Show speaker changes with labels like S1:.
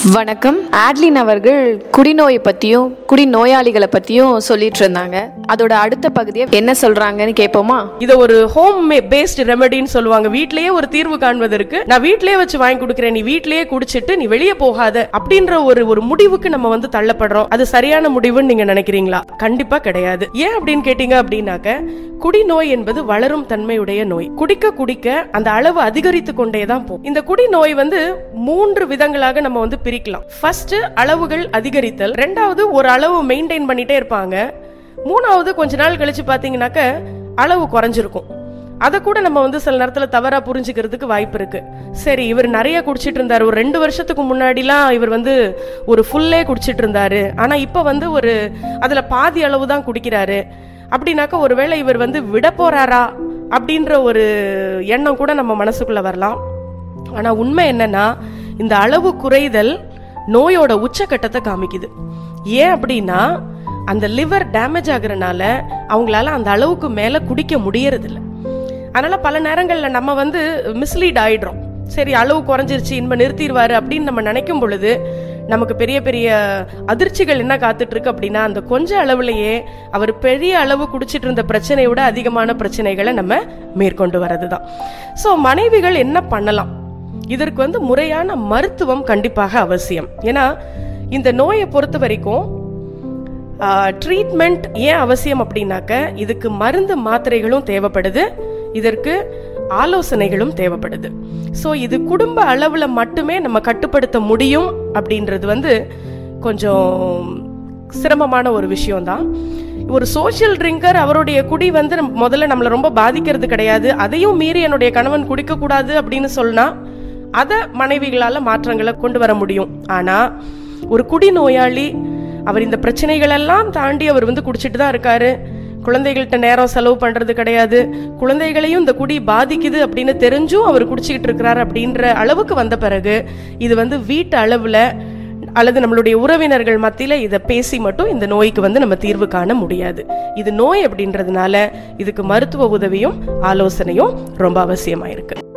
S1: வணக்கம். ஆட்லின் அவர்கள் குடிநோயை பற்றியும் குடிநோயாளிகளை பற்றியும் சொல்லிட்டு இருந்தாங்க. அதோட அடுத்த பகுதியை என்ன சொல்றாங்கன்னு கேட்போமா?
S2: இதை ஒரு ஹோம் பேஸ்ட் ரெமெடின்னு சொல்லுவாங்க. வீட்லயே ஒரு தீர்வு காண்பதற்கு நான் வீட்லயே வச்சு வாங்கி கொடுக்குறேன், நீ வீட்லயே குடிச்சிட்டு நீ வெளியே போகாத அப்படின்ற ஒரு முடிவுக்கு நம்ம தள்ளப்படுறோம். அது சரியான முடிவுன்னு நீங்க நினைக்கிறீங்களா? கண்டிப்பா கிடையாது. ஏன் அப்படின்னு கேட்டீங்க அப்படின்னாக்க, குடிநோய் என்பது வளரும் தன்மையுடைய நோய். குடிக்க குடிக்க அந்த அளவு அதிகரித்து கொண்டேதான் போகும். இந்த குடிநோய் 3 விதங்களாக நம்ம பிரிக்கலாம். ஃபர்ஸ்ட், அளவுகள் அதிகரித்தல். ரெண்டாவது, ஒரு அளவு மெயின்டைன் பண்ணிட்டே இருப்பாங்க. மூணாவது, கொஞ்ச நாள் கழிச்சு பாத்தீங்கன்னாக்க அளவு குறைஞ்சிருக்கும். அதை கூட நம்ம சில நேரத்துல தவறா புரிஞ்சுக்கிறதுக்கு வாய்ப்பு இருக்கு. சரி, இவர் நிறைய குடிச்சிட்டு இருந்தாரு, ஒரு 2 வருஷத்துக்கு முன்னாடிலாம் இவர் ஒரு ஃபுல்லே குடிச்சிட்டு இருந்தாரு, ஆனா இப்ப ஒரு அதுல பாதி அளவு தான் குடிக்கிறாரு அப்படின்னாக்க, ஒருவேளை இவர் விட போறாரா அப்படின்ற ஒரு எண்ணம் கூட நம்ம மனசுக்குள்ள வரலாம். ஆனா உண்மை என்னன்னா, இந்த அளவு குறைதல் நோயோட உச்சக்கட்டத்தை காமிக்குது. ஏன் அப்படின்னா, அந்த லிவர் டேமேஜ் ஆகுறதுனால அவங்களால அந்த அளவுக்கு மேல குடிக்க முடியறதில்ல. அதனால பல நேரங்கள்ல நம்ம மிஸ்லீட் ஆயிடுறோம். சரி, அளவு குறைஞ்சிருச்சு, இனிமே நிறுத்திடுவாரு அப்படின்னு நம்ம நினைக்கும் பொழுது நமக்கு பெரிய பெரிய அதிர்ச்சிகள் என்ன காத்துட்டு இருக்கு அப்படின்னா, அந்த கொஞ்ச அளவுலயே அவர் பெரிய அளவு குடிச்சிட்டு இருந்த பிரச்சனையை விட அதிகமான பிரச்சனைகளை நம்ம மேற்கொண்டு வரதுதான். சோ மனைவிகள் என்ன பண்ணலாம்? இதற்கு முறையான மருத்துவம் கண்டிப்பாக அவசியம். ஏன்னா இந்த நோயை பொறுத்த வரைக்கும் ட்ரீட்மெண்ட் ஏன் அவசியம் அப்படின்னாக்க, இதுக்கு மருந்து மாத்திரைகளும் தேவைப்படுது, இதற்கு ஆலோசனைகளும் தேவைப்படுது. ஸோ இது குடும்ப அளவுல மட்டுமே நம்ம கட்டுப்படுத்த முடியும் அப்படின்றது கொஞ்சம் சிரமமான ஒரு விஷயம்தான். ஒரு சோஷியல் ட்ரிங்கர், அவருடைய குடி முதல்ல நம்மளை ரொம்ப பாதிக்கிறது கிடையாது. அதையும் மீறி என்னுடைய கணவன் குடிக்க கூடாது அப்படின்னு சொன்னா அத மனைவிகளால மாற்றங்களை கொண்டு வர முடியும். ஆனா ஒரு குடிநோயாளி, அவர் இந்த பிரச்சனைகள் எல்லாம் தாண்டி அவர் குடிச்சிட்டு தான் இருக்காரு, குழந்தைகள்கிட்ட நேரம் செலவு பண்றது கிடையாது, குழந்தைகளையும் இந்த குடி பாதிக்குது அப்படின்னு தெரிஞ்சும் அவர் குடிச்சுக்கிட்டு இருக்கிறாரு அப்படின்ற அளவுக்கு வந்த பிறகு இது வீட்டு அளவுல அல்லது நம்மளுடைய உறவினர்கள் மத்தியில இதை பேசி மட்டும் இந்த நோய்க்கு நம்ம தீர்வு காண முடியாது. இது நோய் அப்படின்றதுனால இதுக்கு மருத்துவ உதவியும் ஆலோசனையும் ரொம்ப அவசியமா இருக்கு.